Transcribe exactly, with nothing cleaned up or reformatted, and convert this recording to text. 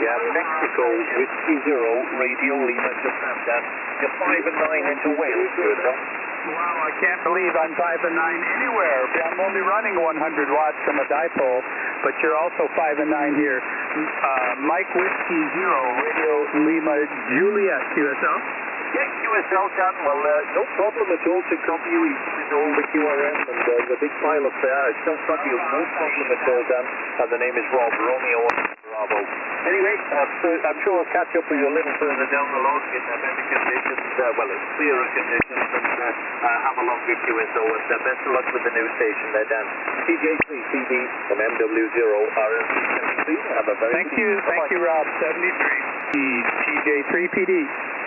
Yeah, Mexico, Whiskey Zero, Radio Lima, Japan, Dan. You're five and nine into Wales, Q S L. Wow, I can't believe I'm five and nine anywhere. I'm only running one hundred watts from a dipole, but you're also five and nine here. Uh, Mike Whiskey Zero, Radio Lima, Juliet, Q S L. Yeah, Q S L, Dan. Well, uh, no problem at all to copy you with all the Q R M and uh, the big pile up there. It's not copy you, no problem at all, Dan. And the name is Rob, Romeo Bravo. Anyway, uh, I'm sure we'll catch up with you a little further down the road in uh, better conditions, uh, well, in clearer conditions, and uh, uh, have a longer Q S O. And uh, best of luck with the new station there, Dan. T J three P D from M W zero R L C seventy-three. Have a very Thank you, thank you, Rob. seventy-three. T J three P D.